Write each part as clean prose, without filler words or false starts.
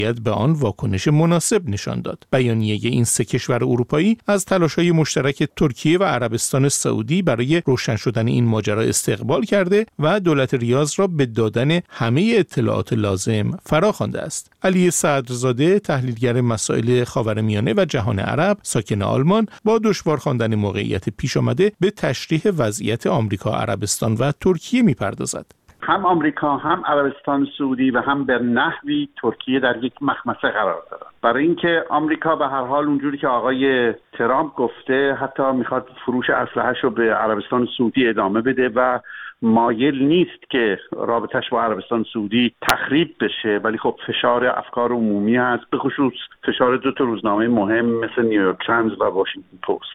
به آن واکنش مناسب نشان داد. بیانیه این سه کشور اروپایی از تلاش‌های مشترک ترکیه و عربستان سعودی برای روشن شدن این ماجرا استقبال کرده و دولت ریاض را به دادن همه اطلاعات لازم فراخوانده است. علی صدرزاده، تحلیلگر مسائل خاورمیانه و جهان عرب، ساکن آلمان، با دشوار خواندن موقعیت پیش آمده به تشریح وضعیت آمریکا، عربستان و ترکیه می‌پردازد. هم آمریکا، هم عربستان سعودی و هم به نحوی ترکیه در یک مخمصه قرار دارند. برای اینکه آمریکا به هر حال اونجوری که آقای ترامپ گفته حتی میخواد فروش اسلحه‌اش رو به عربستان سعودی ادامه بده و مایل نیست که رابطش با عربستان سعودی تخریب بشه، ولی خب فشار افکار عمومی هست، به خصوص فشار دو تا روزنامه مهم مثل نیویورک تایمز و واشنگتن پست.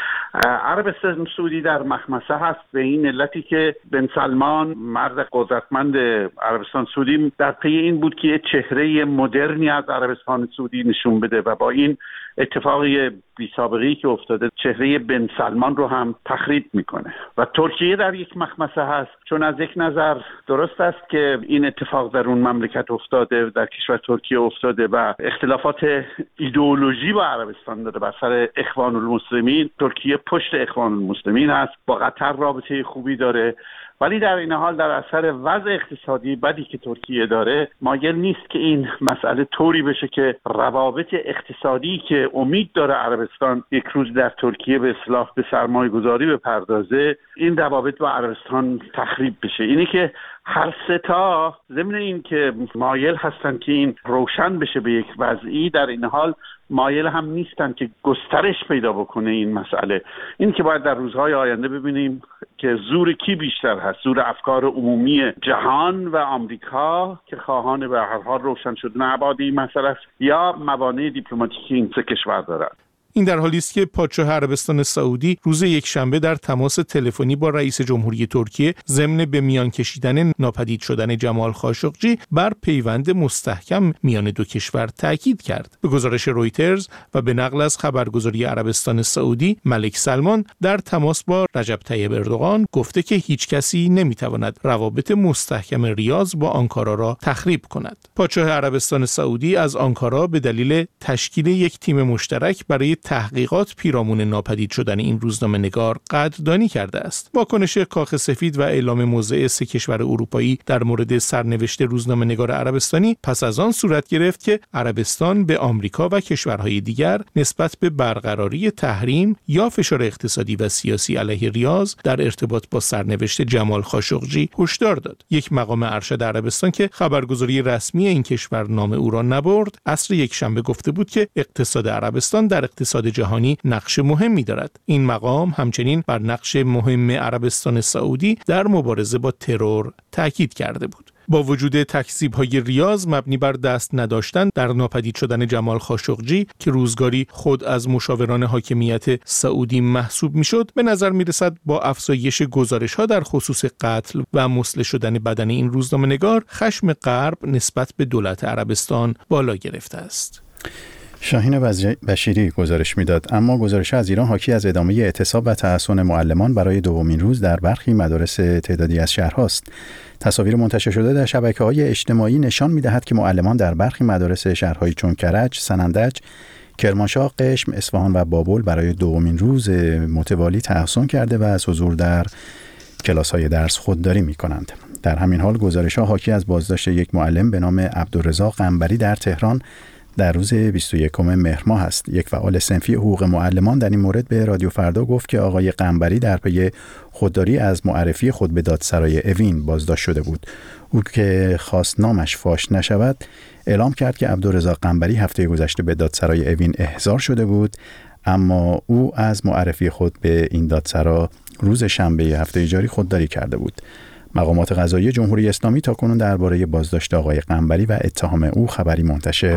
عربستان سعودی در مخمصه هست به این علتی که بن سلمان، مرد قدرتمند عربستان سعودی، در پی این بود که چهره مدرنی از عربستان سعودی نشون بده و با این اتفاقی بی سابقه‌ای که افتاده چهره بن سلمان رو هم تخریب میکنه. و ترکیه در یک مخمصه هست، چون از یک نظر درست است که این اتفاق در اون مملکت افتاده، در کشور ترکیه افتاده و اختلافات ایدئولوژی با عربستان داره بر سر اخوان المسلمین. ترکیه پشت اخوان المسلمین هست، با قطر رابطه خوبی داره، ولی در این حال در اثر وضع اقتصادی بدی که ترکیه داره مایل نیست که این مسئله طوری بشه که روابط اقتصادی که امید داره عربستان یک روز در ترکیه به اصلاح به سرمایه گذاری بپردازه، این روابط با عربستان تخریب بشه. اینی که هر سه تا ضمن این که مایل هستن که این روشن بشه به یک وضعی، در این حال مایل هم نیستن که گسترش پیدا بکنه این مسئله. این که باید در روزهای آینده ببینیم که زور کی بیشتر هست، زور افکار عمومی جهان و آمریکا که خواهان به هر حال روشن شدن ابعاد این مسئله است، یا موانع دیپلماتیکی این سه کشور دارند. این در حالی است که پادشاه عربستان سعودی روز یکشنبه در تماس تلفنی با رئیس جمهوری ترکیه ضمن به میان کشیدن ناپدید شدن جمال خاشقجی بر پیوند مستحکم میان دو کشور تاکید کرد. به گزارش رویترز و به نقل از خبرگزاری عربستان سعودی، ملک سلمان در تماس با رجب طیب اردوغان گفته که هیچ کسی نمیتواند روابط مستحکم ریاض با آنکارا را تخریب کند. پادشاه عربستان سعودی از آنکارا به دلیل تشکیل یک تیم مشترک برای تحقیقات پیرامون ناپدید شدن این روزنامه‌نگار قدردانی کرده است. واکنش کاخ سفید و اعلام موضع سه کشور اروپایی در مورد سرنوشت روزنامه‌نگار عربستانی پس از آن صورت گرفت که عربستان به آمریکا و کشورهای دیگر نسبت به برقراری تحریم یا فشار اقتصادی و سیاسی علیه ریاض در ارتباط با سرنوشت جمال خاشقجی هشدار داد. یک مقام ارشد عربستان که خبرگزاری رسمی این کشور نام او را نبرد، عصر یکشنبه گفته بود که اقتصاد عربستان در اقتصاد جهانی نقش مهمی دارد. این مقام همچنین بر نقش مهم عربستان سعودی در مبارزه با ترور تاکید کرده بود. با وجود تکذیب‌های ریاض مبنی بر دست نداشتن در ناپدید شدن جمال خاشقجی که روزگاری خود از مشاوران حاکمیت سعودی محسوب میشد، به نظر میرسد با افزایش گزارش‌ها در خصوص قتل و مسلح شدن بدن این روزنامه‌نگار، خشم غرب نسبت به دولت عربستان بالا گرفته است. شاهین بشیری گزارش میداد. اما گزارش از ایران حاکی از ادامه اعتصاب و تحصن معلمان برای دومین روز در برخی مدارس تعدادی از شهرهاست. تصاویر منتشر شده در شبکه‌های اجتماعی نشان می‌دهد که معلمان در برخی مدارس شهرهای چون کرج، سنندج، کرمانشاه، قشم، اصفهان و بابل برای دومین روز متوالی تحصن کرده و از حضور در کلاس‌های درس خودداری می‌کنند. در همین حال گزارش‌ها حاکی از بازداشت یک معلم به نام عبدالرضا قنبری در تهران در روز 21 مهر ماه است. یک فعال صنفی حقوق معلمان در این مورد به رادیو فردا گفت که آقای قنبری در پی خودداری از معرفی خود به دادسرای اوین بازداشت شده بود. او که خواست نامش فاش نشود، اعلام کرد که عبدالرضا قنبری هفته گذشته به دادسرای اوین احضار شده بود، اما او از معرفی خود به این دادسرا روز شنبه هفته جاری خودداری کرده بود. مقامات قضایی جمهوری اسلامی تاکنون درباره بازداشت آقای قنبری و اتهام او خبری منتشر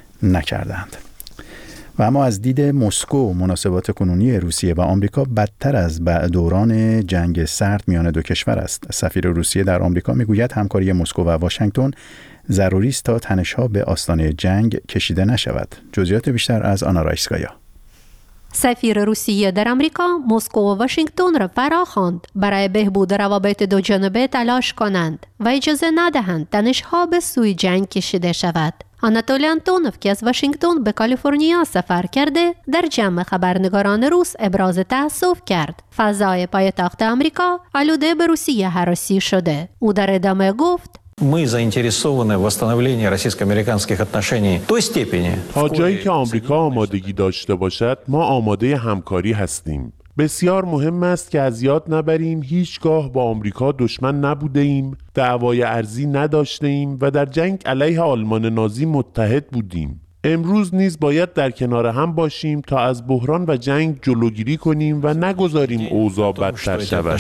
نکردند. و اما از دید مسکو، مناسبات کنونی روسیه و آمریکا بدتر از دوران جنگ سرد میان دو کشور است. سفیر روسیه در آمریکا میگوید همکاری مسکو و واشنگتن ضروری است تا تنش‌ها به آستانه جنگ کشیده نشود. جزئیات بیشتر از آنا رایسکایا. سفیر روسیه در آمریکا مسکو و واشنگتن را فراخواند برای بهبود روابط دو جانبه تلاش کنند و اجازه ندهند تنش‌ها به سوی جنگ کشیده شود. آناتولی آنتونوف که از واشنگتن به کالیفرنیا سفر کرده در جمع خبرنگاران روس ابراز تأسف کرد. فضای پایتخت آمریکا آلوده به روسیه هراسی شده. او در ادامه گفت: Мы заинтересованы в восстановлении российско-американских отношений в той степени. تا جایی که آمریکا آمادگی داشته باشد ما آماده همکاری هستیم. بسیار مهم است که از یاد نبریم هیچگاه با آمریکا دشمن نبوده ایم، دعوای ارضی نداشته ایم و در جنگ علیه آلمان نازی متحد بودیم. امروز نیز باید در کنار هم باشیم تا از بحران و جنگ جلوگیری کنیم و نگذاریم اوضاع بدتر شود.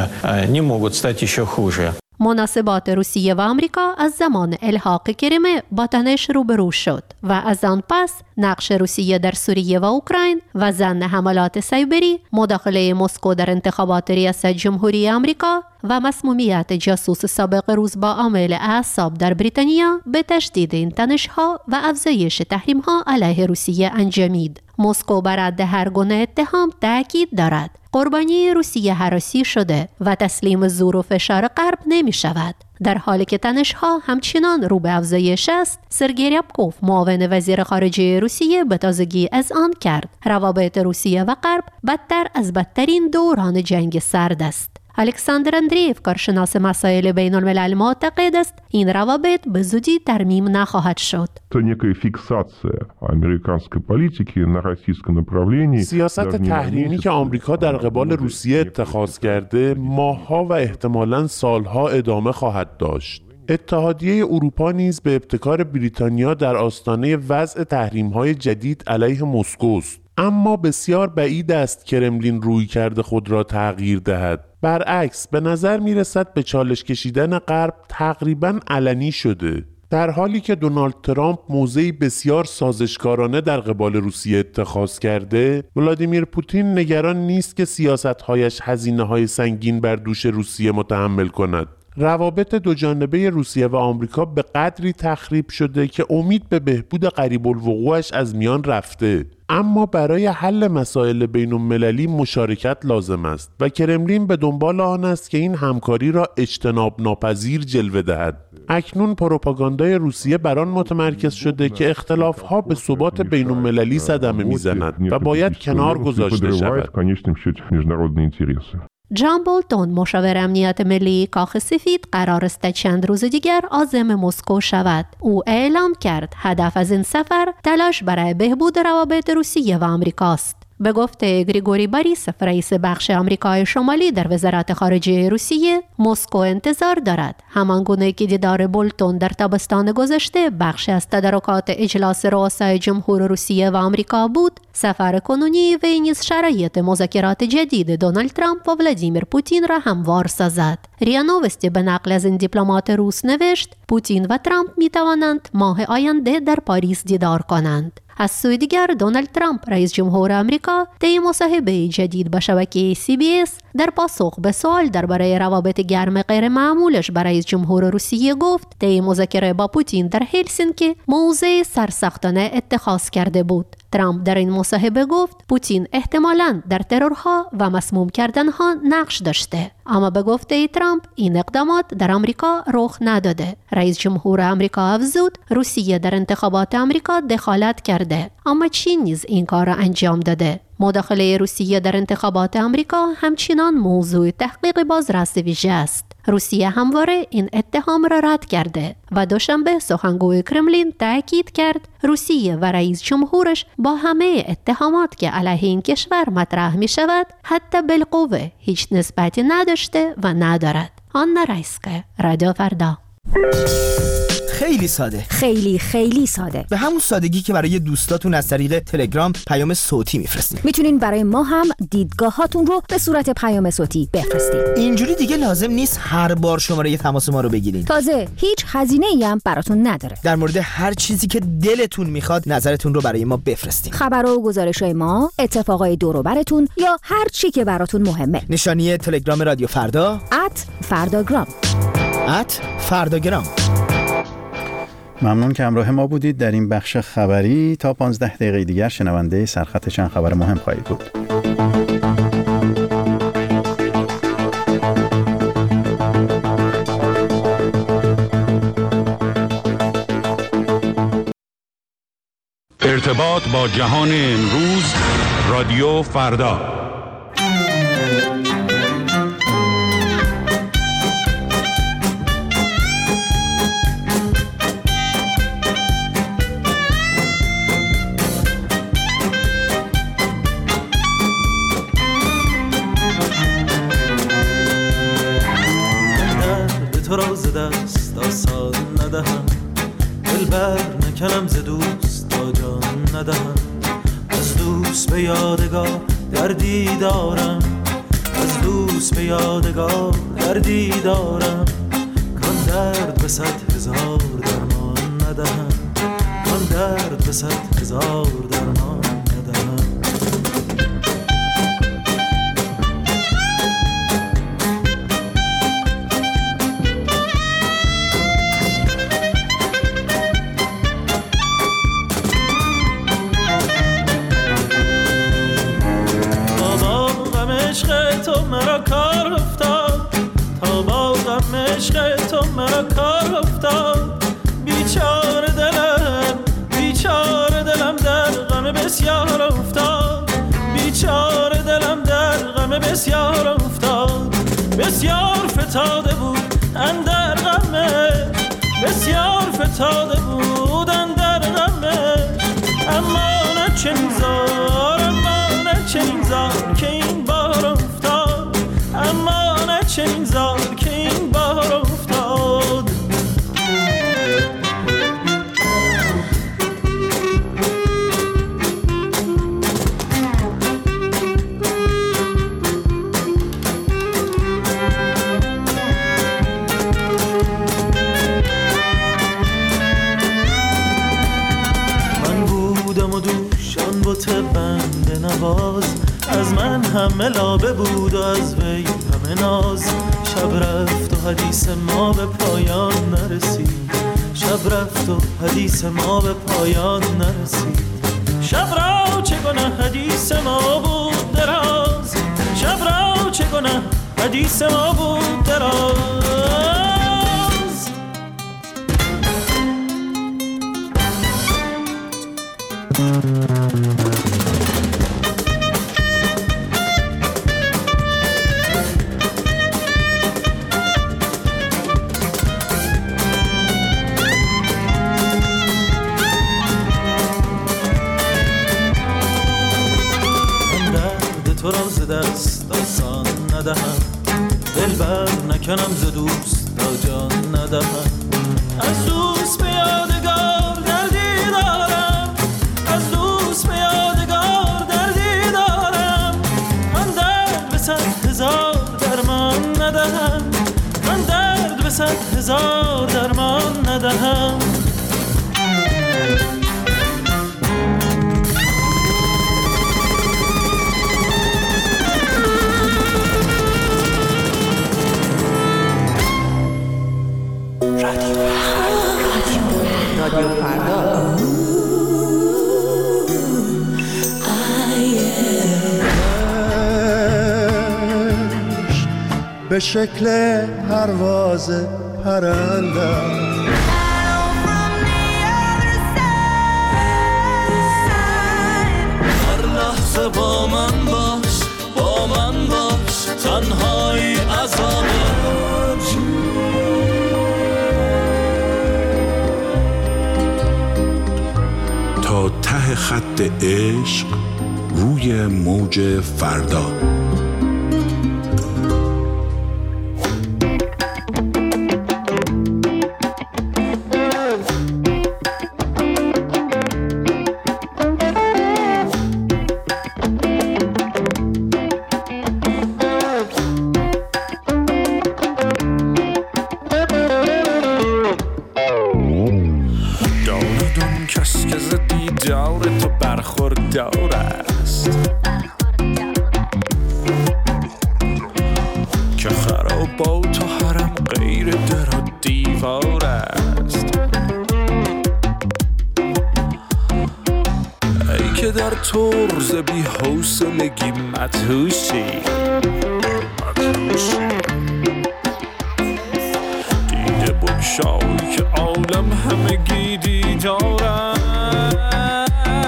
مناسبات روسیه و آمریکا از زمان الحاق کریمه با تنش روبرو شد و از آن پس نقش روسیه در سوریه و اوکراین و ضمن حملات سایبری، مداخله مسکو در انتخابات ریاست جمهوری آمریکا و مسمومیت جاسوس سابق روس با عامل اعصاب در بریتانیا به تشدید این تنش‌ها و افزایش تحریم‌ها علیه روسیه انجامید. مسکو بر رد هر گونه اتهام تاکید دارد. قربانی روسیه هراسی شده و تسلیم زور و فشار غرب نمی شود. در حالی که تنش‌ها همچنان رو به افزایش است، سرگئی ریابکوف معاون وزیر خارجه روسیه به تازگی اذعان کرد روابط روسیه و غرب بدتر از بدترین دوران جنگ سرد است. الکساندر اندریف کارشناس مسائل بین الملل معتقد است این روابط به زودی ترمیم نخواهد شد. سیاست تحریمی که آمریکا در قبال روسیه اتخاذ کرده ماه‌ها و احتمالاً سالها ادامه خواهد داشت. اتحادیه اروپا نیز به ابتکار بریتانیا در آستانه وضع تحریم‌های جدید علیه مسکو است. اما بسیار بعید است کرملین رویکرد خود را تغییر دهد. برعکس به نظر می رسد به چالش کشیدن غرب تقریباً علنی شده. در حالی که دونالد ترامپ موضعی بسیار سازشکارانه در قبال روسیه اتخاذ کرده، ولادیمیر پوتین نگران نیست که سیاست‌هایش هزینه‌های سنگین بر دوش روسیه متحمل کند. روابط دو جانبه روسیه و آمریکا به قدری تخریب شده که امید به بهبود قریب الوقوعش از میان رفته. اما برای حل مسائل بین المللی مشارکت لازم است و کرملین به دنبال آن است که این همکاری را اجتناب ناپذیر جلوه دهد. اکنون پروپاگاندای روسیه بر آن متمرکز شده که اختلاف‌ها به ثبات بین المللی صدمه می‌زند و باید کنار گذاشته شود. جان بولتون مشاور امنیت ملی کاخ سفید قرار است چند روز دیگر عازم مسکو شود. او اعلام کرد هدف از این سفر تلاش برای بهبود روابط روسیه و آمریکاست. به گفته گریگوری باریسف رئیس بخش آمریکای شمالی در وزارت خارجه روسیه، مسکو انتظار دارد همانگونه که دیدار بولتون در تابستان گذشته بخشی از تدارکات اجلاس رؤسای جمهور روسیه و آمریکا بود، سفر کنونی وی نیز شرایط مذاکرات جدید دونالد ترامپ و ولادیمیر پوتین را هموار سازد. ریا نووستی به نقل از این دیپلمات روس نوشت پوتین و ترامپ می توانند ماه آینده در پاریس دیدار کنند. از سوی دیگر دونالد ترامپ رئیس جمهور آمریکا طی مصاحبه جدید با شبکه CBS در پاسخ به سوال درباره روابط گرم غیر معمولش با رئیس جمهور روسیه گفت طی مذاکره با پوتین در هلسینکی موضع سرسختانه اتخاذ کرده بود. ترامپ در این مصاحبه گفت پوتین احتمالاً در ترورها و مسموم کردنها نقش داشته، اما به گفته ترامپ این اقدامات در آمریکا رخ نداده. رئیس جمهور آمریکا افزود روسیه در انتخابات آمریکا دخالت کرده، اما چین نیز این کار را انجام داده. مداخله روسیه در انتخابات آمریکا همچنان موضوع تحقیق بازرس ویژه است. روسیه همواره این اتهام را رد کرده و دوشنبه سخنگوی کرملین تاکید کرد روسیه و رئیس جمهورش با همه اتهامات که علیه این کشور مطرح می شود حتی بالقوه هیچ نسبتی نداشته و ندارد. آنا رایسکه، رادیو فردا. خیلی ساده، خیلی ساده. به همون سادگی که برای دوستاتون از طریق تلگرام پیام صوتی میفرستید. میتونین برای ما هم دیدگاهاتون رو به صورت پیام صوتی بفرستید. اینجوری دیگه لازم نیست هر بار شماره تماس ما رو بگیرین. تازه هیچ هزینه‌ای هم براتون نداره. در مورد هر چیزی که دلتون میخواد نظرتون رو برای ما بفرستین. خبر و گزارش‌های ما، اتفاقای دور و براتون یا هر چی که براتون مهمه. نشانی تلگرام رادیو فردا @فرداگرام. @فرداگرام. ممنون که همراه ما بودید در این بخش خبری. تا 15 دقیقه دیگر شنونده سرخط چند خبر مهم خواهید بود. ارتباط با جهان امروز، رادیو فردا. تو را ز دست آسان ندهم، دلبر نکنم ز دوست تا جان ندهم. از دوست به یادگار دردی دارم، از دوست به یادگار دردی دارم. کان درد به 100,000 درمان ندهم، کان درد به 100,000 درمان ندهم. تو مرا کار افتاد، تا با غم عشق تو مرا کار افتاد. بیچاره دلم در غم بسیار افتاد، بیچاره دلم در غم بسیار افتاد. بسیار فتاده بود اندر غمش، بسیار فتاده بود اندر غمش. اما نه چنین زار، اما نه چنین زار که این بار افتاد، اما نه چنین زار که این بار افتاد. من بودم و دوشان بت بنده نواز، از من همه لابه بود و از وی همه ناز. شب رفت و حدیث ما به پایان نرسید، شب رفت و حدیث ما به پایان نرسید. شب را چه گناه حدیث ما بود دراز، شب را چه گناه حدیث ما بود دراز. تو را ز دست آسان ندهم، دلبر نکنم ز دوست تا جان ندهم. از دوست به یادگار دردی دارم، از دوست به یادگار دردی دارم. من درد به 100,000 درمان ندهم، من درد به 100,000 درمان ندهم. رادیو فردا. به شکل پرواز پرنده هر لحظه با من باش، با من باش، تنهایی عذابه. تا ته خط عشق روی موج فردا. که خرابات و حرم غیر در و دیوار است. ای که در طرز بی حوصلگی مدهوشی، دیده بگشای که عالم همگی دیدار است.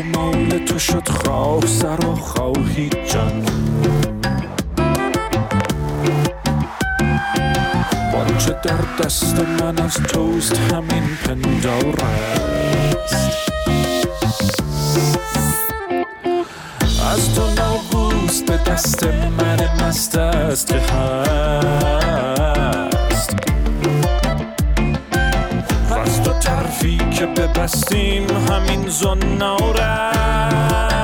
مال تو شد خواه سر و خواهی جان چه در دست من از توست همین پندار است از تو ناگوست به دست من مست است که هست و از تو طرفی که ببستیم همین زنار است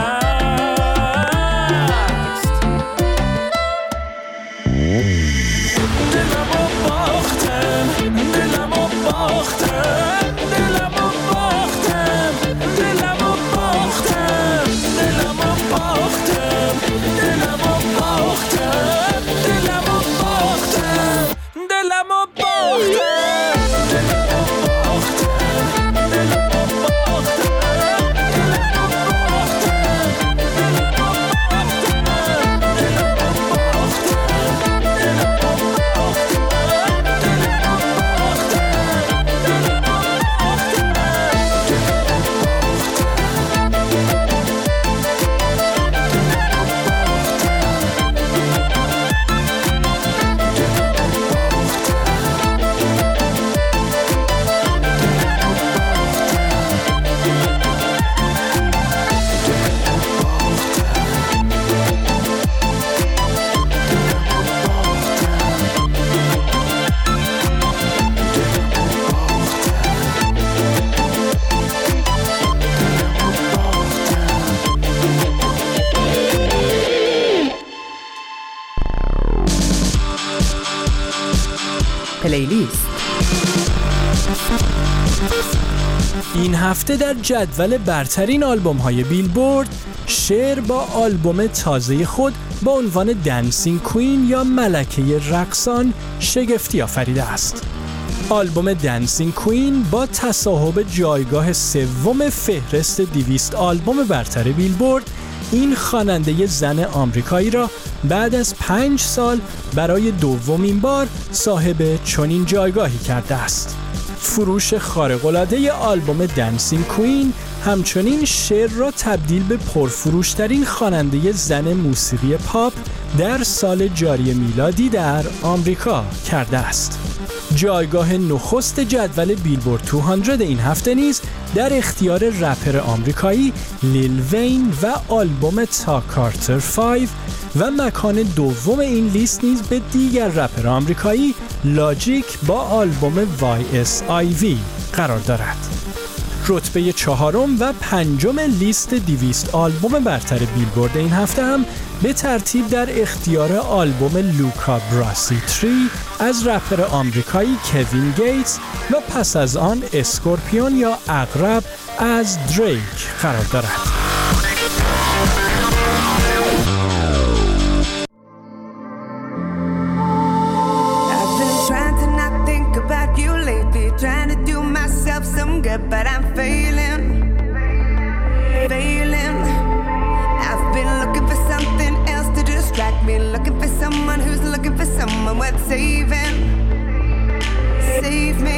پلیلیست. این هفته در جدول برترین آلبوم‌های بیلبورد شر با آلبوم تازه خود با عنوان دنسینگ کوین یا ملکه رقصان شگفتی آفریده است. آلبوم دنسینگ کوین با تصاحب جایگاه سوم فهرست 200 آلبوم برتر بیلبورد این خواننده زن آمریکایی را بعد از 5 سال برای دومین بار صاحب چنین جایگاهی کرده است. فروش خارق‌العاده آلبوم دنسینگ کوین همچنین شر را تبدیل به پرفروشترین خواننده زن موسیقی پاپ در سال جاری میلادی در آمریکا کرده است. جایگاه نخست جدول بیلبورد 200 این هفته نیز در اختیار رپر آمریکایی لیل وین و آلبوم تا کارتر 5 و مکان دوم این لیست نیز به دیگر رپر آمریکایی لاجیک با آلبوم YSIV قرار دارد. رتبه 4 و 5 لیست 200 آلبوم برتر بیلبورد این هفته هم به ترتیب در اختیار آلبوم لوکا براسی 3 از رپر آمریکایی کوین گیتس و پس از آن اسکورپیون یا عقرب از دریک قرار دارد. But I'm failing. I've been looking for something else to distract me, looking for someone who's looking for someone worth saving. Save me.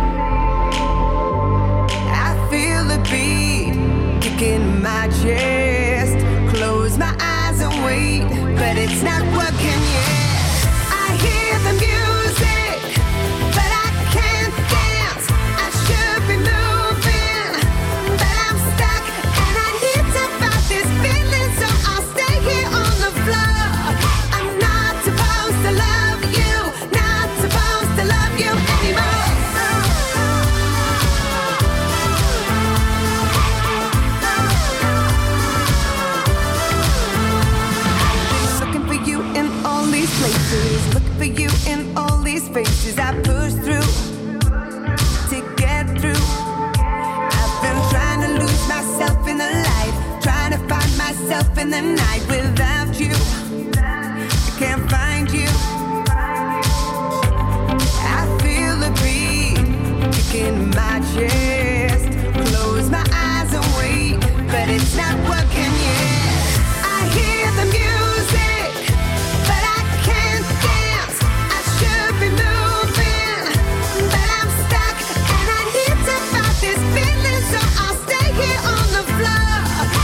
I feel the beat kicking my chest. Close my eyes and wait, but it's not working yet. I hear the music, but I can't dance. I should be moving, but I'm stuck, and I need to fight this feeling, so I'll stay here on the floor. I'm not supposed to love you, not supposed to love you anymore. Looking for you in all these places, looking for you in all these faces I push through to get through. I've been trying to lose myself in the light, trying to find myself in the night without you. I can't find you. I feel the beat kicking my chest. Close my eyes and wait, but it's not working yet. I hear the music, but I can't dance. I should be moving, but I'm stuck, and I need to fight this feeling, so I'll stay here on the floor.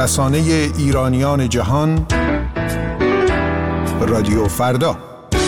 رسانه ایرانیان جهان، رادیو فردا.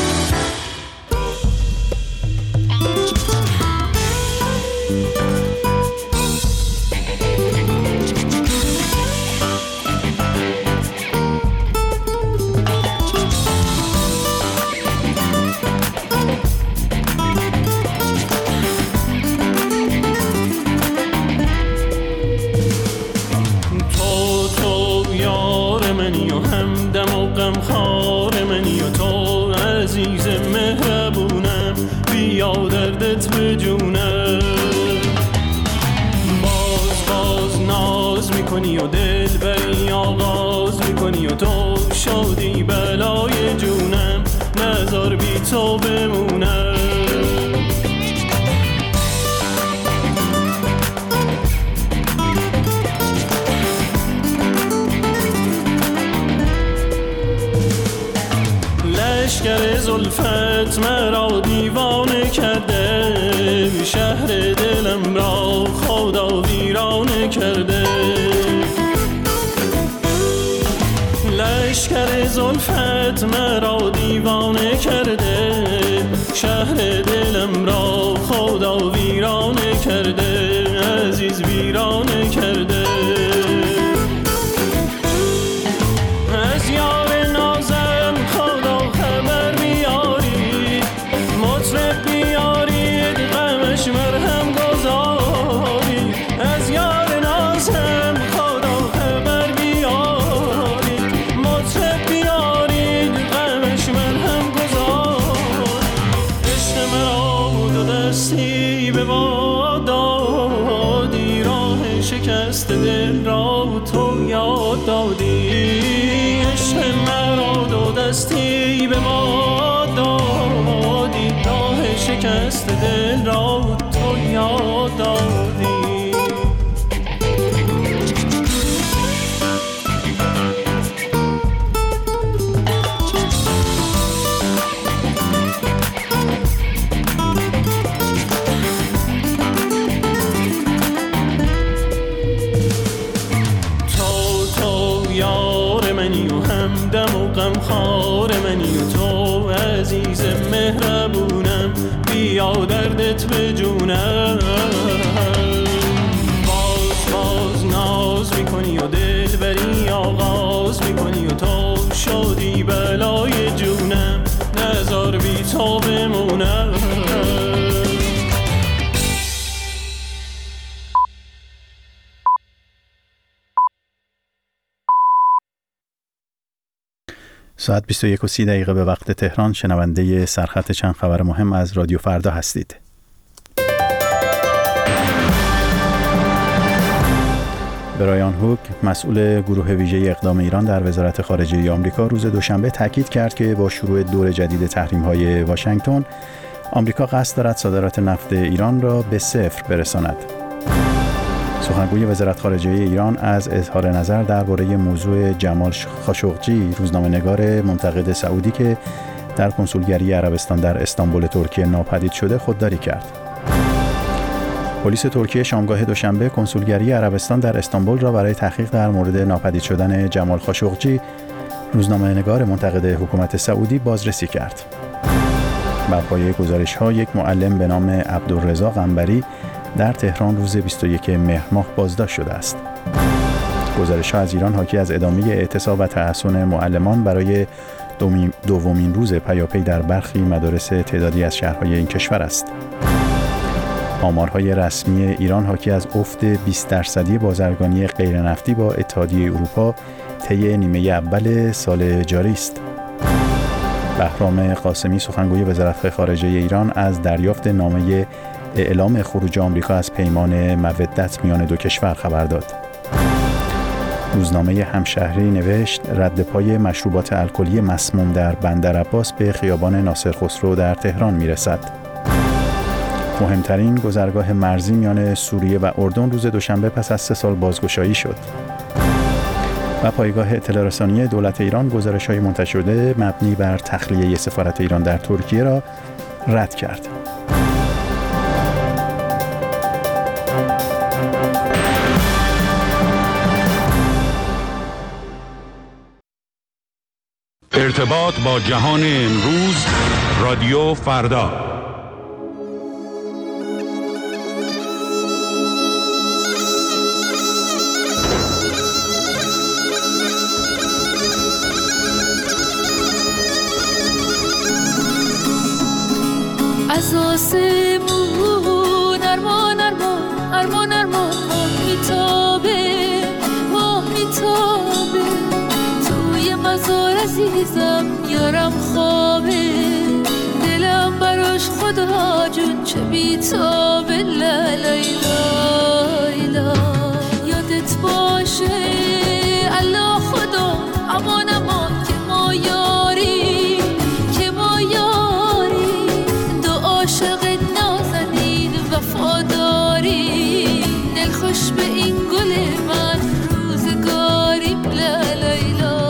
لشکر زلفت مرا دیوانه کرده، شهر دلم را خدا ویرانه کرده. لشکر زلفت مرا دیوانه کرده، شهر دلم را خدا ویرانه کرده، عزیز ویرانه کرده. از یار نازم خدا خبر بیارید، مطرب بیارید غمش مرهم گذارید. از یار نازم خدا خبر بیارید، مطرب بیارید غمش مرهم گذارید. عشق مرا دو دستی به باد دادی، راه شکست دل را تو یاد دادی. مرا دو دستی به ما دادی، راه شکست دل را تو یاد دادی. غمخوار منی و تو عزیز مهربونم، بیا دردت به جونم. باز ناز میکنی و دل بری آغاز میکنی و تو شدی بلای جونم، نذار بی تو بمونم. ساعت 21:30 به وقت تهران. شنونده سرخط چند خبر مهم از رادیو فردا هستید. برایان هوک، مسئول گروه ویژه اقدام ایران در وزارت خارجه آمریکا، روز دوشنبه تاکید کرد که با شروع دور جدید تحریم‌های واشنگتن، آمریکا قصد دارد صادرات نفت ایران را به صفر برساند. سخنگوی وزارت خارجه ایران از اظهار نظر درباره موضوع جمال خاشقجی، روزنامه‌نگار منتقد سعودی که در کنسولگری عربستان در استانبول ترکیه ناپدید شده، خودداری کرد. پلیس ترکیه شامگاه دوشنبه کنسولگری عربستان در استانبول را برای تحقیق در مورد ناپدید شدن جمال خاشقجی، روزنامه‌نگار منتقد حکومت سعودی، بازرسی کرد. بر پایه گزارش‌ها، یک معلم به نام عبدالرضا قنبری در تهران روز 21 مهر ماه بازداشت شده است. گزارش‌ها از ایران حاکی از ادامه اعتصاب و تحصن معلمان برای دومین روز پیاپی در برخی مدارس تعدادی از شهرهای این کشور است. آمارهای رسمی ایران حاکی از افت 20% بازرگانی غیرنفتی با اتحادیه اروپا طی نیمه اول سال جاری است. بهرام قاسمی، سخنگوی وزارت خارجه ایران، از دریافت نامه اعلام خروج آمریکا از پیمان مودت میان دو کشور خبر داد. روزنامه همشهری نوشت رد پای مشروبات الکلی مسموم در بندرعباس به خیابان ناصر خسرو در تهران میرسد. مهمترین گذرگاه مرزی میان سوریه و اردن روز دوشنبه پس از 3 سال بازگشایی شد. و پایگاه اطلاع رسانی دولت ایران گزارش‌های منتشر شده مبنی بر تخلیه سفارت ایران در ترکیه را رد کرد. ارتباط با جهان امروز، رادیو فردا. از آسمون ارمان ارمان ارمان ارمان ماه میتابه توی مزار عزیزم یارم خوابه دلم براش خدا جون چه بیتابه لا لا لا یادت باشه الله خدا امان امان که ما یاری عاشق نازنین وفاداری دلخوش به این گل من روزگاریم لا لا لا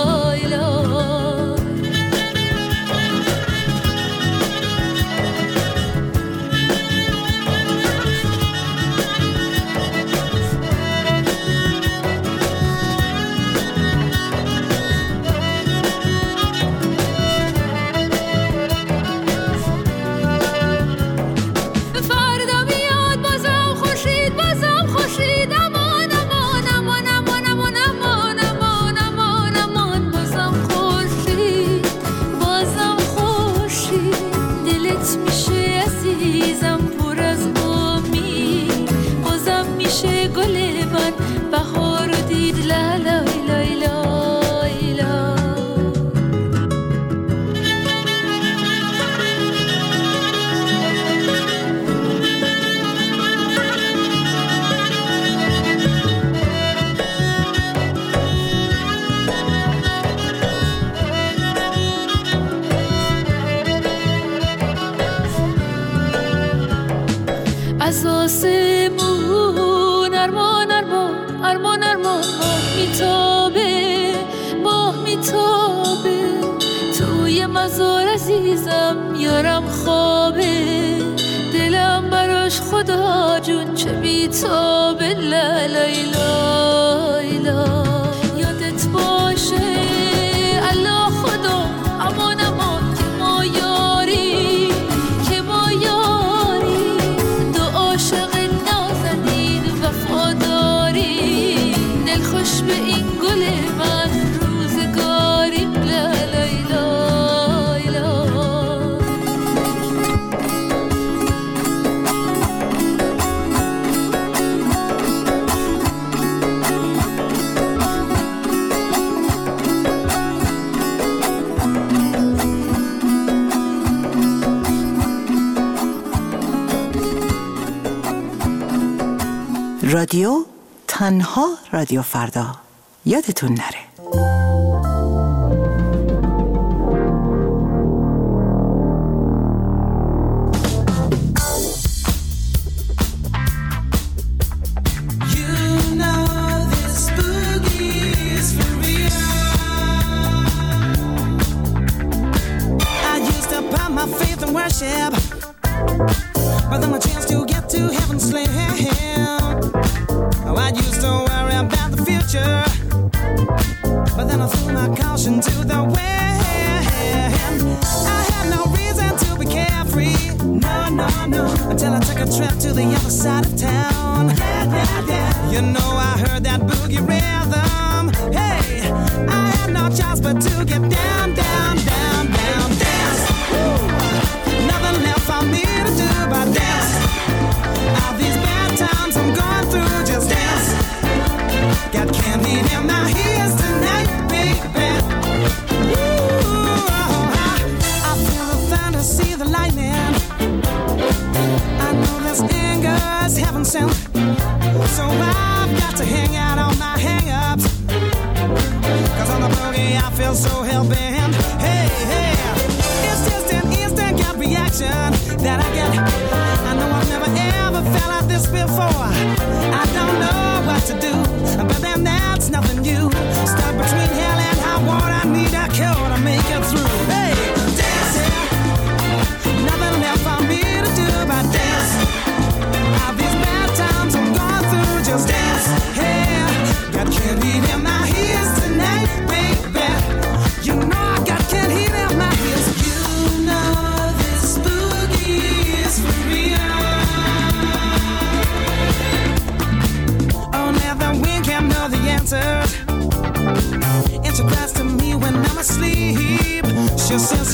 از آسمون ارمان ارمان ارمان ارمان ماه میتابه توی مزار عزیزم یارم خوابه دلم براش خدا جون چه بیتابه لا لا لا لا یادت باشه الله خدا امان امان که ما یاری عاشق نازنین وفاداری دلخوش به این گل من روزگاریم لا لا لا رادیو تنها رادیو فردا، یادتون نره. But then my chance to get to heaven slam. I used to worry about the future, but then I threw my caution to the wind. I had no reason to be carefree, no, until I took a trip to the other side of town. You know I heard that boogie rhythm. Hey, I had no choice but to get down, down, down, down, dance. Woo. Nothing left for me to do but dance. All these bad times I'm going through, just dance. Got candy in my ears tonight, baby. Ooh, I feel the thunder, see the lightning. I know this anger is heaven sent, so I've got to hang out on my hang-ups. 'Cause on the boogie I feel so hell-bent. Hey, hey, it's just an instant gut reaction that I get. I know I've never ever felt like this before. I don't know what to do, but then that's nothing new. Stuck between hell and high water, I need a cure to make it through. Hey, dance, yeah. Nothing left for me to do but dance. All these bad times I'm going through, just dance. Hey, got candy in my ears tonight, baby. You know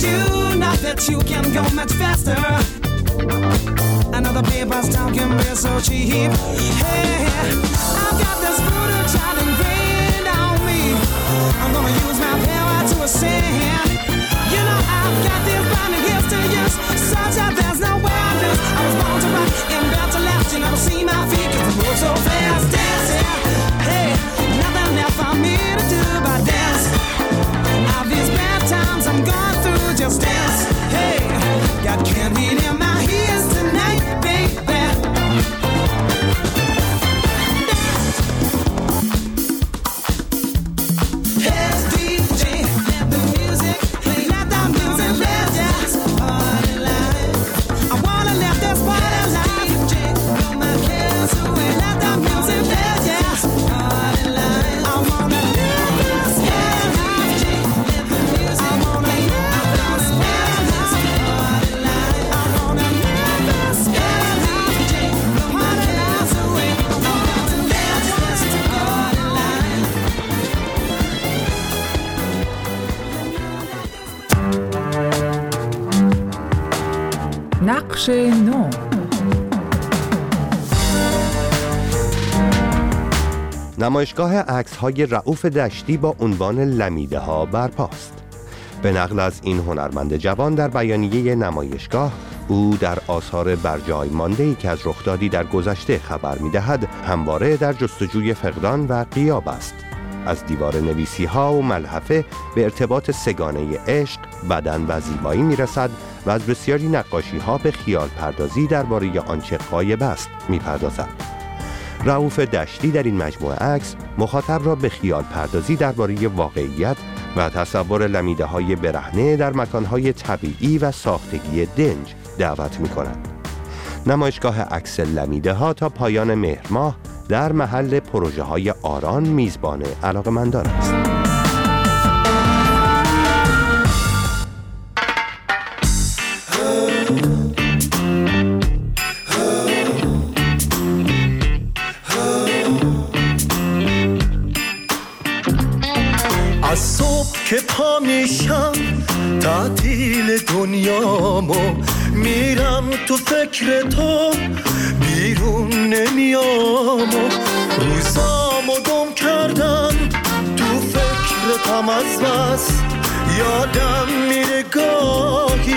you, not that you can go much faster. Another paper's talking be so cheap. Hey, I've got this brutal child ingrained on me. I'm gonna use my power to ascend. You know I've got this blinding gifts to use, such that there's no way I lose. I was born to rock and built to last. You never see my feet 'cause I move so fast. Dancing, hey, nothing left for me to do but dance. All these bad times I'm going through, just dance. Hey, got candy in my ears tonight, baby. Hey, DJ, let the music play, let the music play, just party life. I wanna let this party life. DJ, blow my cares away, let the music play, just party life. I wanna live this party life. Let the music play, I wanna spend this party life. I wanna live this party life. DJ, blow my cares away, I wanna live this party life. نقش نو. نمایشگاه عکس‌های رؤوف دشتی با عنوان لمیده ها برپاست. به نقل از این هنرمند جوان در بیانیه نمایشگاه، او در آثار برجای مانده‌ای که از رخدادی در گذشته خبر می‌دهد، همواره در جستجوی فقدان و غیاب است. از دیوار نویسی‌ها و ملحفه به ارتباط سگانه عشق، بدن و زیبایی می‌رسد و از بسیاری نقاشی‌ها به خیال پردازی درباره آنچه غایب است می‌پردازد. رؤوف دشتی در این مجموعه عکس مخاطب را به خیال پردازی درباره واقعیت و تصور لمیده‌های برهنه در مکان‌های طبیعی و ساختگی دنج دعوت می‌کند. نمایشگاه عکس لمیده‌ها تا پایان مهر ماه در محل پروژه‌های آران میزبان علاقه‌مندان است. از صبح که پا میشم تعطیل دنیامو میرم تو فکر تو بیرون نمیام و روزامو گم کردم تو فکرتم از بس یادم میره گاهی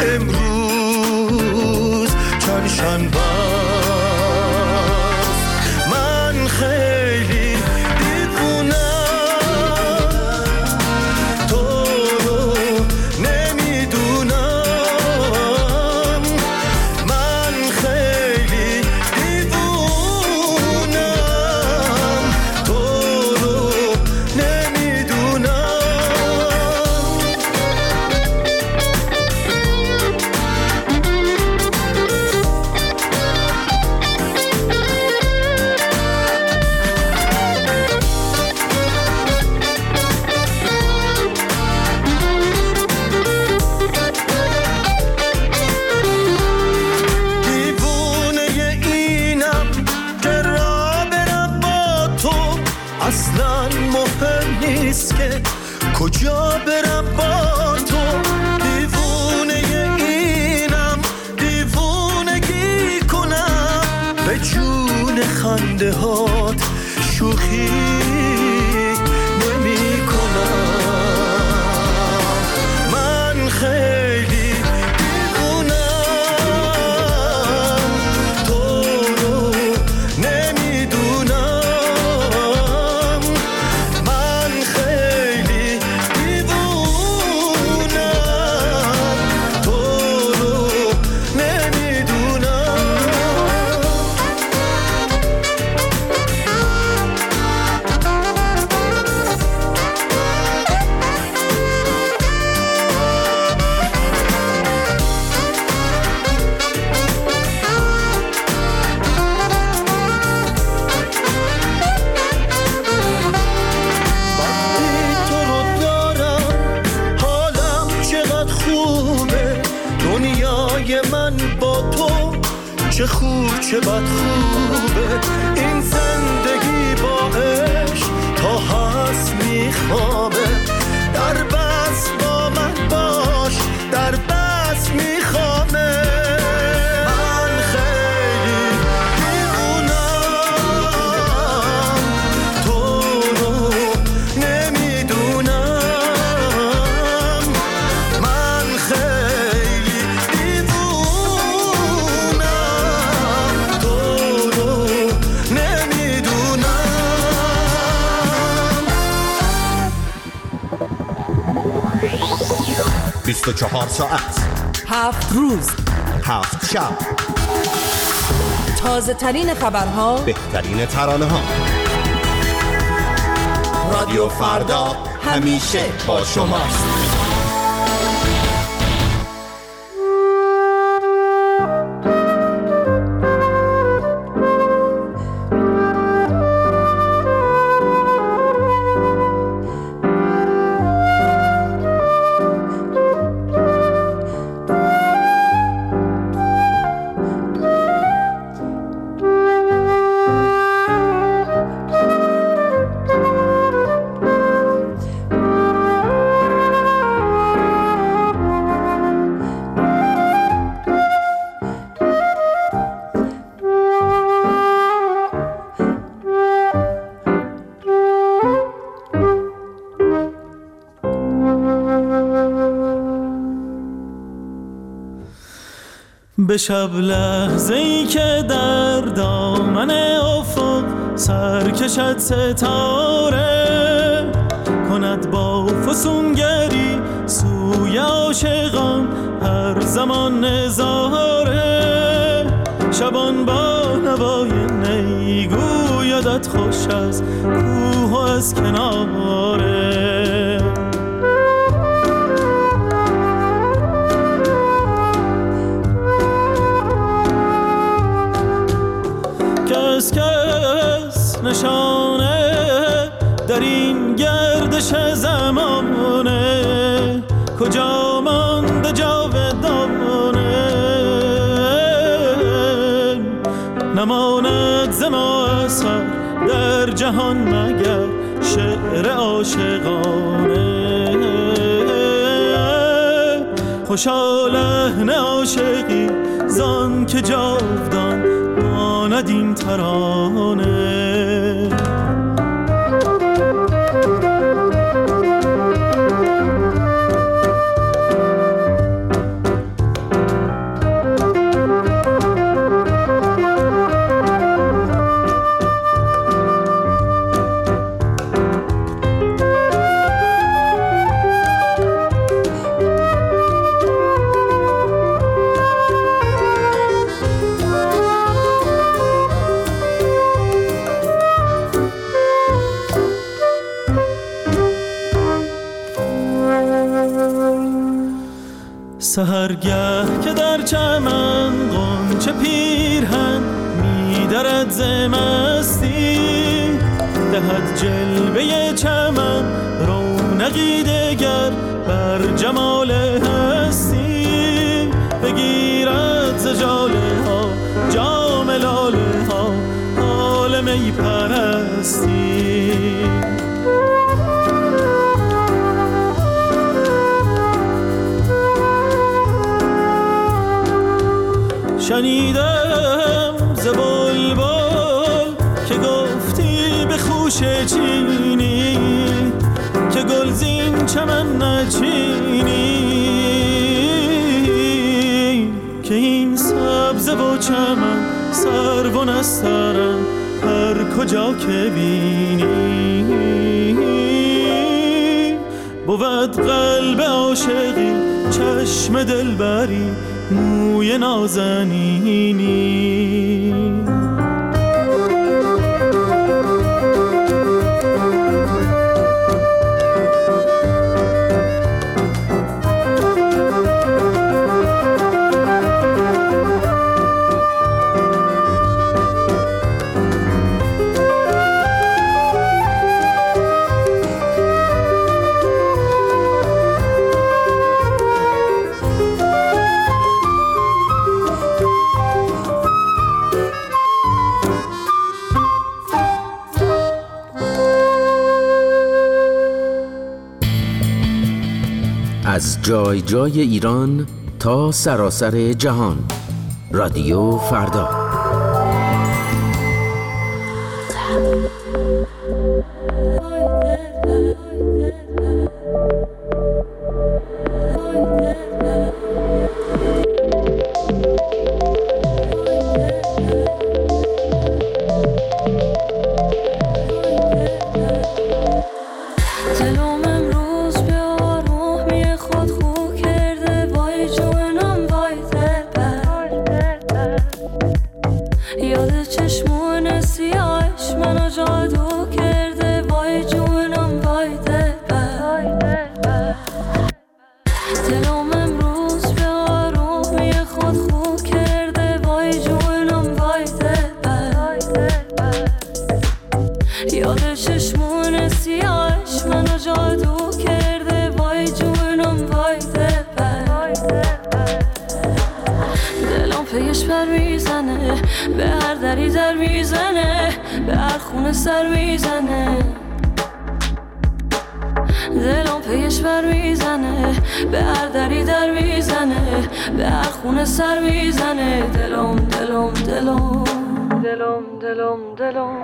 امروز چند شنبه من خیلی کجا برم با تو دیوونه اینم دیوونگی کنم به جون خنده هات شوخی نمی کنم من خیلی دیوونم تو رو نمیدونم من خیلی چه خوب چه بد خوبه این زندگی با عشق تا هست میخوابه در بس با من باش 24 ساعت 7 روز 7 شب، تازه ترین خبرها، بهترین ترانه ها. رادیو فردا همیشه با شماست. به شب لحظه‌ای که در دامن افق سر کشد ستاره، کند با فسونگری سوی عاشقان هر زمان نظاره. شبان با نوای نی گویدت خوش از کوه و از کناره. کس نشانه در این گردش زمانه، کجا مانده جاودانه. نماند ز ما اثر در جهان مگر شعر عاشقانه. خوشا لحن عاشقی زان که جاودان ماند این ترانه. سحرگه که در چمن غنچه پیرهن می‌درد ز مستی، دهد جلوه چمن رونقی دگر بر جمال هستی. بگیرد ز ژاله ها جام لاله ها حال می پرستی. شنیدم ز بلبل که گفتی به خوشه چینی، که گلزین چمن نچینی، که این سبزه و چمن سرو و نسترن هر کجا که بینی. بود قلب عاشقی چشم دلبری موی نازنینی. از جای جای ایران تا سراسر جهان، رادیو فردا. دلم امروز به آرومی خود خو که به هر دری در میزنه، به هر خونه سر میزنه، دلم پیش بر میزنه، به هر دری در میزنه، به هر خونه سر میزنه، دلم دلم دلم دلم دلم دلم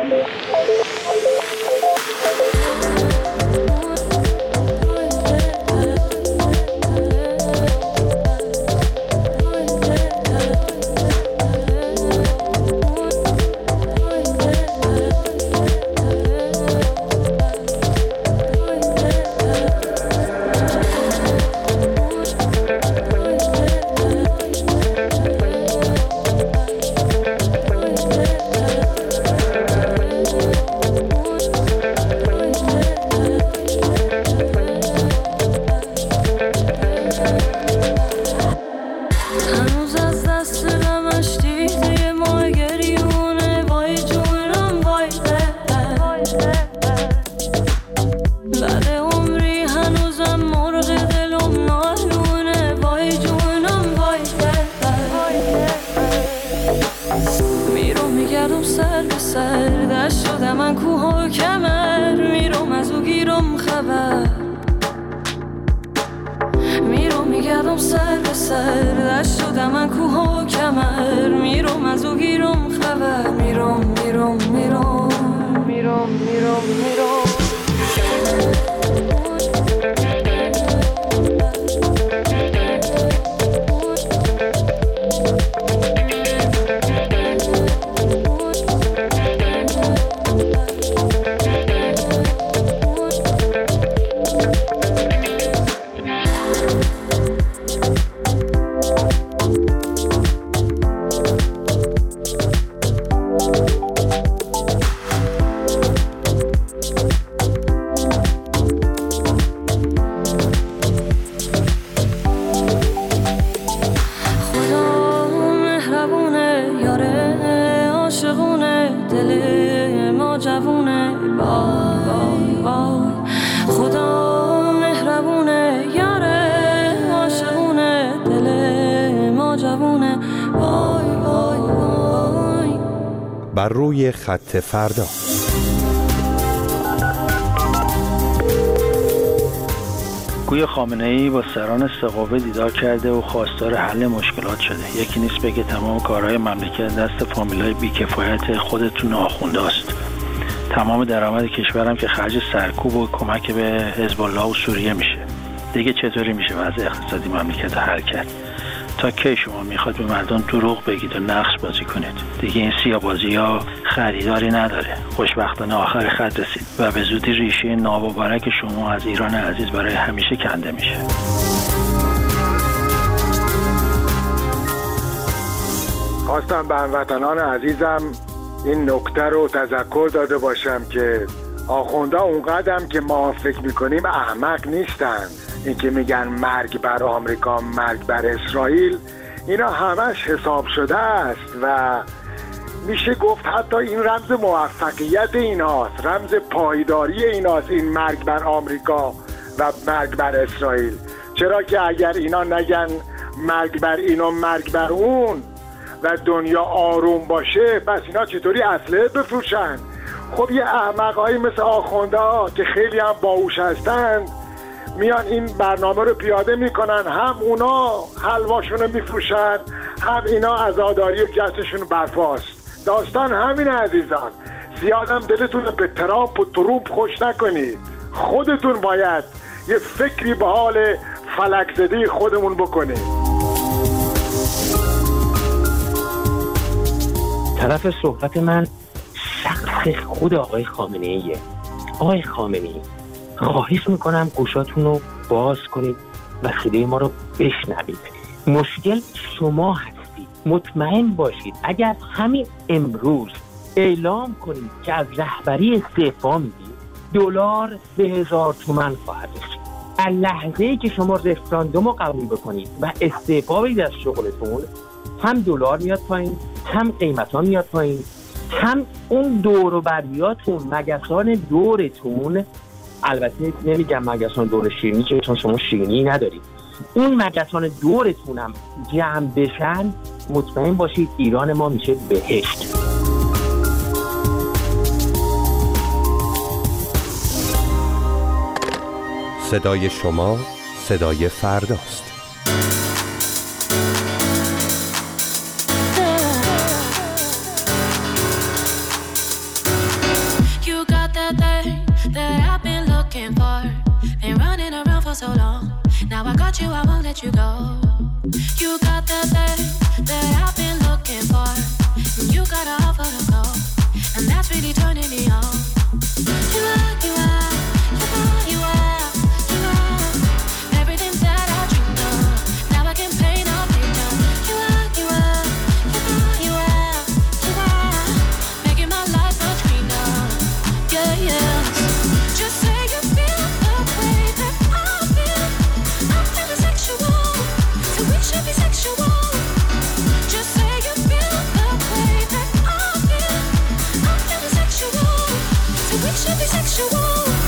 بر روی خط فردا. گوی خامنه‌ای با سران سقاوه دیدار کرده و خواستار حل مشکلات شده. یکی نیست بگه تمام کارهای مملکت دست فامیلای بی‌کفایت خودتون آخونده است. تمام درآمد کشورم که خرج سرکوب و کمک به حزب الله و سوریه میشه. دیگه چطوری میشه وضع اقتصادی مملکت حل کرد؟ تا کی شما میخواد به مردم دروغ بگید و نقش بازی کنید؟ دیگه این سیاه‌بازی‌ها خریداری نداره. خوشبختانه آخر خط رسید و به زودی ریشه نامبارک شما از ایران عزیز برای همیشه کنده میشه. خواستم به هموطنان عزیزم این نکته رو تذکر داده باشم که آخونده اونقدرم که ما فکر میکنیم احمق نیستند. این که میگن مرگ بر آمریکا، مرگ بر اسرائیل، اینا همش حساب شده است و میشه گفت حتی این رمز موفقیت ایناست، رمز پایداری ایناست، این مرگ بر آمریکا و مرگ بر اسرائیل. چرا که اگر اینا نگن مرگ بر این و مرگ بر اون و دنیا آروم باشه، پس اینا چطوری اسلحه بفروشن؟ خب یه احمقایی مثل آخونده ها که خیلی هم باهوش هستند میان این برنامه رو پیاده میکنن، هم اونا حلواشون رو میفروشن، هم اینا عزاداری جستشون برپاست. داستان همین عزیزان. زیادم دلتون رو به ترامپ و ترومپ خوش نکنید. خودتون باید یه فکری به حال فلک زده خودمون بکنید. طرف صحبت من شخص خود آقای خامنه‌ایه. آقای خامنه‌ای، خواهش میکنم گوشاتون رو باز کنید و صدای ما رو بشنوید. مشکل شما هستید. مطمئن باشید اگر همین امروز اعلام کنید که از رهبری استعفا میدید، دلار به 1000 تومان خواهد رسید. در لحظه‌ای که شما رفراندوم رو قبول بکنید و استعفا بدید از شغلتون، هم دلار میاد پایین، هم قیمتا میاد پایین، هم اون دور و بریاتون، مگسان دورتون، البته نمیگم مگسان دور شیرینی که چون شما شیرینی ندارید، اون مگسان دورتونم جمع بشن، مطمئن باشید ایران ما میشه بهشت. صدای شما صدای فرداست. You got that thing that I've been looking for. Been running around for so long. Now I got you, I won't let you go. You got that thing that I've been looking for. You got to offer to go, and that's really turning me on. You are, you are, you are, you are, you are everything that I dreamed of. Now I can paint a picture. You are, you are, you are, you are, you are making my life much greener. Yeah, yeah. Just say you feel the way that I feel. I'm feeling sexual, so we should be sexual. Just say you feel the way that I feel. I'm feeling sexual, so we should be sexual.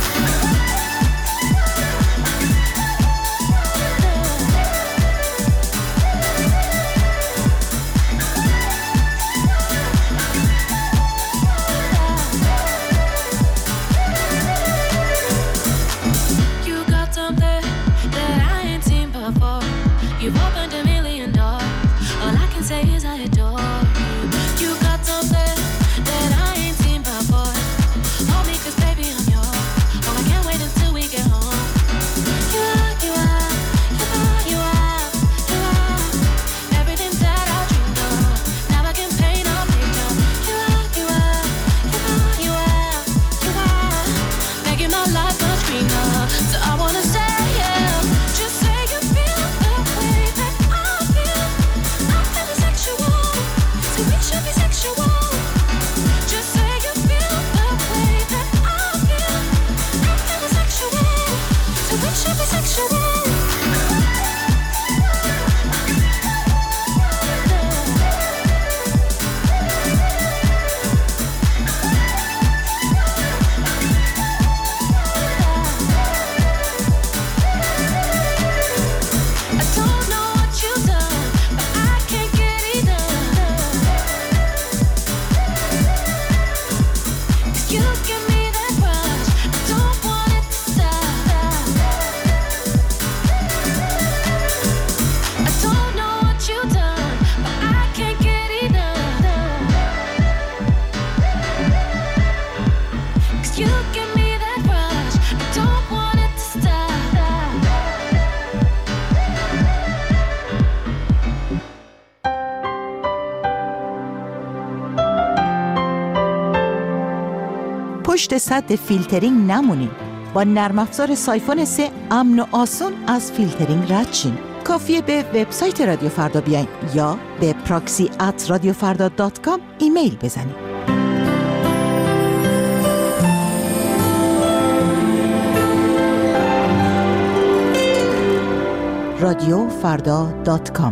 You got something that I ain't seen before. You've opened a million doors. All I can say is I adore you. You got something that I ain't seen before. Hold me 'cause baby I'm yours. Oh, I can't wait until we get home. You are, you are, you are, you are, you are everything that I dreamed of. Now I can paint a picture. You are, you are, you are, you are, you are making my life much greener. So I wanna say yeah. Just say you feel the way that I feel. I'm feeling sexual, so we should be sexual. Just say you feel the way that I feel. I'm feeling sexual, so we should be sexual. I don't know what you've done, but I can't get enough. 'Cause you give me that rush, I don't want it to stop. I don't know what you've done, but I can't get enough. 'Cause you give me that rush, I don't want it to stop. پشت سد فیلترینگ نمونید. با نرم افزار سایفون 3 امن و آسون از فیلترینگ رد شین. کافیه به وبسایت رادیو فردا بیاین یا به proxy@radiofarda.com ایمیل بزنید. radiofarda.com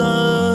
من